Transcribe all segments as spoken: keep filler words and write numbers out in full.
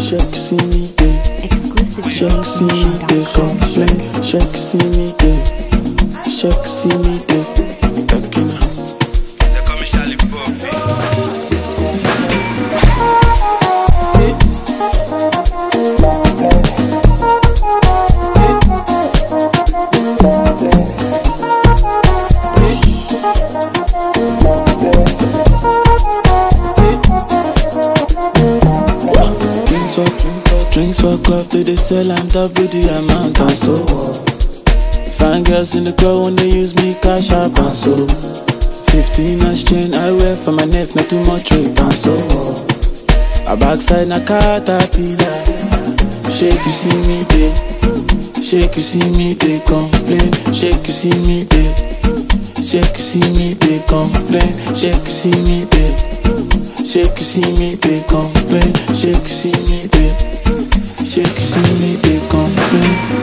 Shake see me day. Exclusive. Shake see me day. Complain. Shake see me day. Shake see me day. Takina. They call me Charlie Puppy. Drinks for club to the sell and double the amount and so. Fine girls in the crowd when they use me cash up and so. Fifteen inch chain I wear for my neck, not too much weight and so. A backside na caterpillar. Shake you see me day. Shake you see me day complain. Shake you see me day. Shake you see me day complain. Shake you see me day. Shake you see me day complain. Shake you see me day. Shake you see me day complain.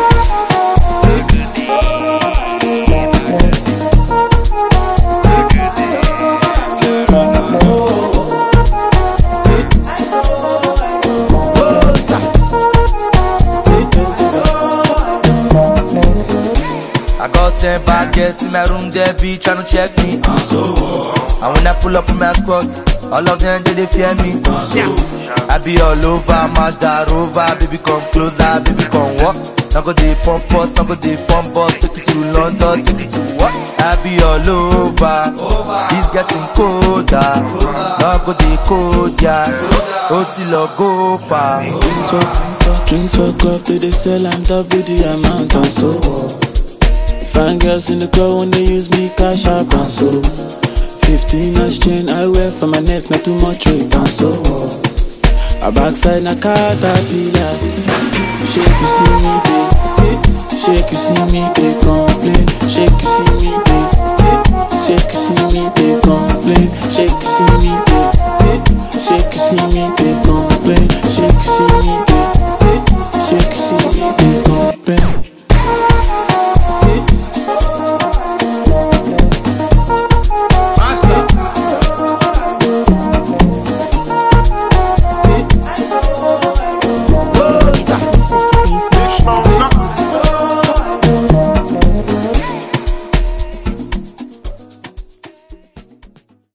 I got ten bad girls in my room, they be tryna check me. And when I pull up in my squad, all of them, they, they fear me. I be all over, match that rover. Baby, come closer, baby, come walk. Now go they pump us, now go they pump us. Take it to London, take it to what? I be all over, it's getting colder. Now go they cold, yeah. Until I go far. Drinks for, drinks for club to the sell and double the amount and so. Fine girls in the crowd when they use me cash up and so. Fifteen inch chain I wear for my neck, not too much weight and so. A backside na caterpillar. Shake you see me day. Shake you see me day complain. Shake you see me day. Shake you see me day complain. Shake you see me day. Shake you see me day complain. Shake you see me day. Shake you see me day complain.